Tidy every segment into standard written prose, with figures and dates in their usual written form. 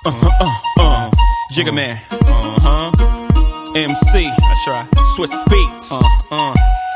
Jigga Man, MC, that's right, Swiss Beats, come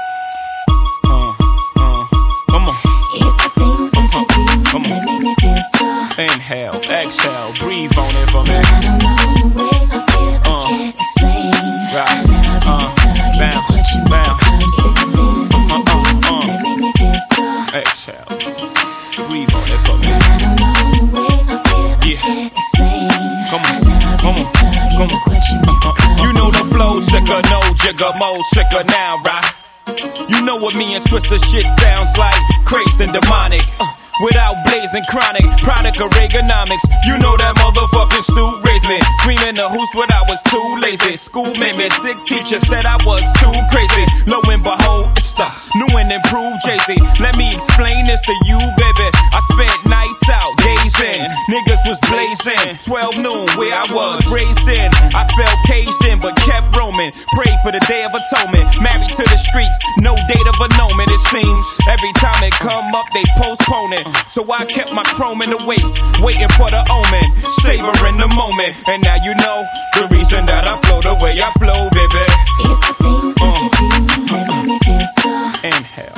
on. It's the things that you do that make me feel so. Inhale, exhale, breathe on it for me. But I don't know the way I feel, I can't explain. Right. I love you, Bounce, what you make bounce. close to the things that you do that make me feel so. Exhale, breathe on it for me. But I don't know the way I feel, I can't explain. Come on, I love come you, on, come on. what you make close You know the to flow sicker, no jigger, mo sicker now, right? You know what me and Switzer shit sounds like, crazed and demonic. Without blazing chronic, product of Reaganomics. You know that motherfucking Stu raised me. Dreaming the hoops, but I was too lazy. School made me sick, teacher said I was too crazy. Lo and behold, it's the new and improved Jay-Z. Let me explain this to you, baby. I spent nights out, days in. Niggas was blazing, 12 noon where I was raised in. I felt caged in, but kept roaming. Prayed for the day of atonement. Married to the streets, no date of annulment. It seems every time it come up, they postpone it. So I kept my chrome in the waist, waiting for the omen, savoring the moment. And now you know the reason that I flow the way I flow, baby. It's the things that you do that make me feel so. Inhale,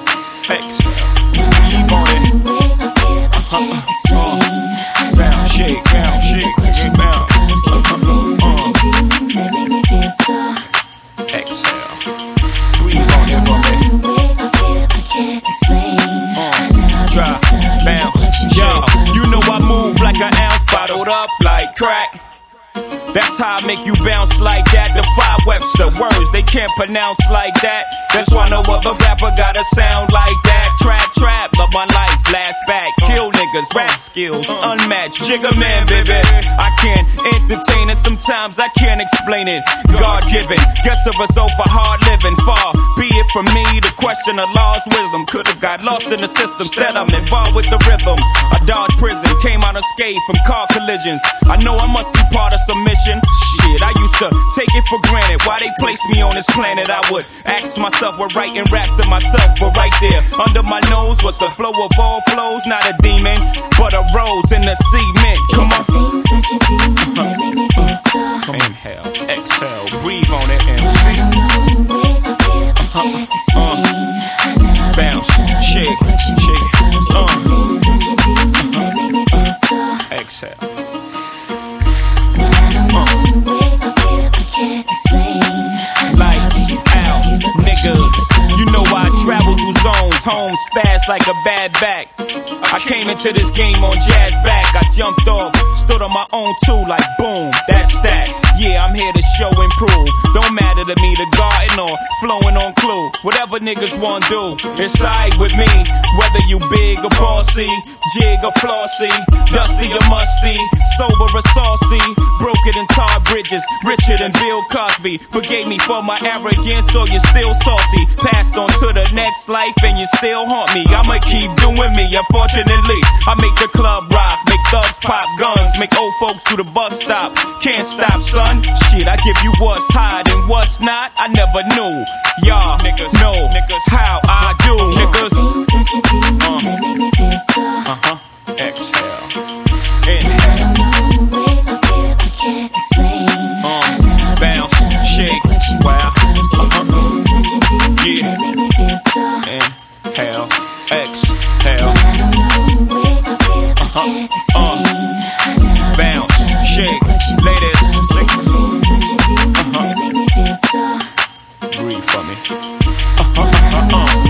exhale, But I don't know the way I feel, I can't explain. I love shake, you, bounce, shake, what you make bounce. close to the things that you do that make me feel so. exhale. Breathe on it for me. The way I feel, I can't explain. I love Drop, you, bounce, yo. You know I move like an ounce, bottled up like crack. That's how I make you bounce like that. Defy Webster words they can't pronounce like that. That's why no other rapper got a sound like that. Trap, love my life, blast back, kill niggas, rap skills, unmatched. Jigga Man, baby. I can't entertain it, sometimes I can't explain it. God given, guess a result for hard living. Far be it from me to question a lost wisdom. Could've got lost in the system, instead I'm involved with the rhythm. I dodged prison, came out unscathed from car collisions. I know I must be part of some mission. Shit, I used to take it for granted. Why they placed me on this planet? I would ask myself, what writing raps to myself, but right there under my nose was the flow of all flows. Not a demon, but a rose in the cement. Come on. It's the things that you do that make me feel so. Inhale, exhale, breathe on it and But I don't know the way I feel, I can't explain. I love bounce, you, shake, what you shake, make close to the things that you do that make me feel so. exhale. But I don't know the way I feel, I can't explain. I Lights love you, out, what you niggas. make close You know to I the travel through zones, home spaz like a bad back. I came into this game on jazz back. I jumped off, stood on my own too, like boom, that's that. Yeah, I'm here to show and prove. Don't matter to me the garden or flowing on clue. Whatever niggas want do, it's alright with me. Whether you big or bossy, jig or flossy, dusty or musty, sober or saucy, broken and tar bridges, richer than Bill Cosby. Forgave me for my arrogance, so you're still salty. Passed on to the next life and you still haunt me. I'ma keep doing me, unfortunately. I make the club rock, make thugs pop guns, make old folks do the bus stop. Can't stop, son. Shit, I give you what's hot and what's not. I never knew. Y'all niggas know how I do, niggas. things that you do that make me feel so. Exhale. I Inhale. don't know the way I feel, I can't explain. I love Bounce, you, shake, what you wow. make close to the things that you do Yeah. that make me feel so. Inhale. Exhale. But I don't know the way I feel, I can't explain. I love Bounce, you, shake, what you make ladies. close to the things that you do that make me feel so. Breathe for me. But I don't know